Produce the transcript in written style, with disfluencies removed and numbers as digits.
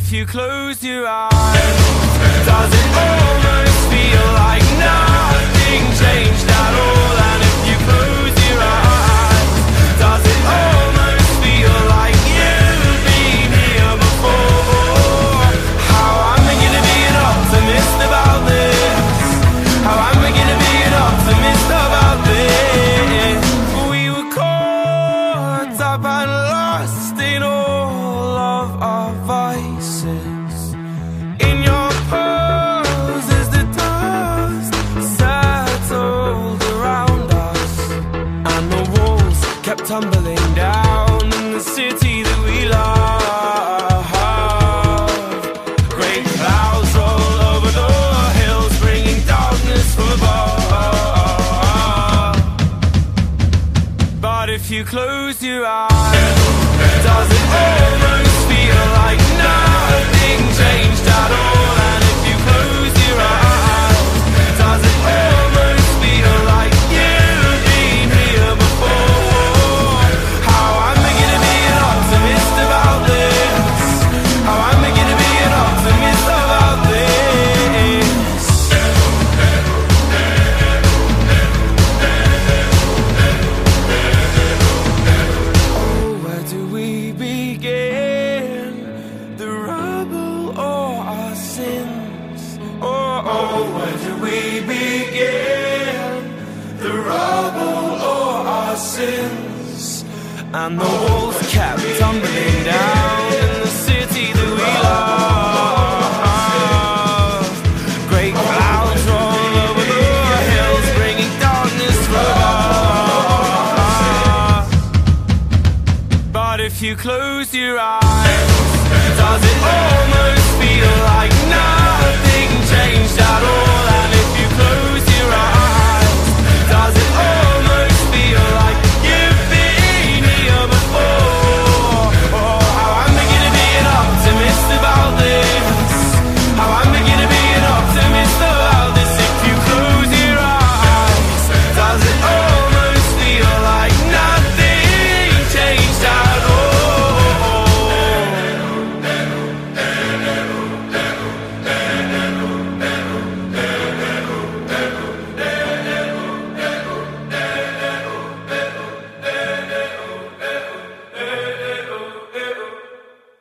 if you close your eyes, does it almost feel like nothing changed at all? And if you close your eyes, does it almost feel like you've been here before? How am I gonna be an optimist about this? How am I gonna be an optimist about this? We were caught up and lost in all of our vices. In your poses the dust settled around us, and the walls kept tumbling down in the city that we love. Great clouds roll over the hills, bringing darkness from above. But if you close your eyes, does it almost feel like nothing changed at all? And if you close your eyes, does it almost feel like you've been here before? How am I gonna be an optimist about this? How am I gonna be an optimist about this? Oh, where do we begin? The rubble or our sins? Oh, where do we begin? The rubble or our sins? And the walls kept tumbling down in the city that we love. Great clouds roll over the hills, bringing darkness from above. But if you close your eyes, does it almost feel like nothing changed at all?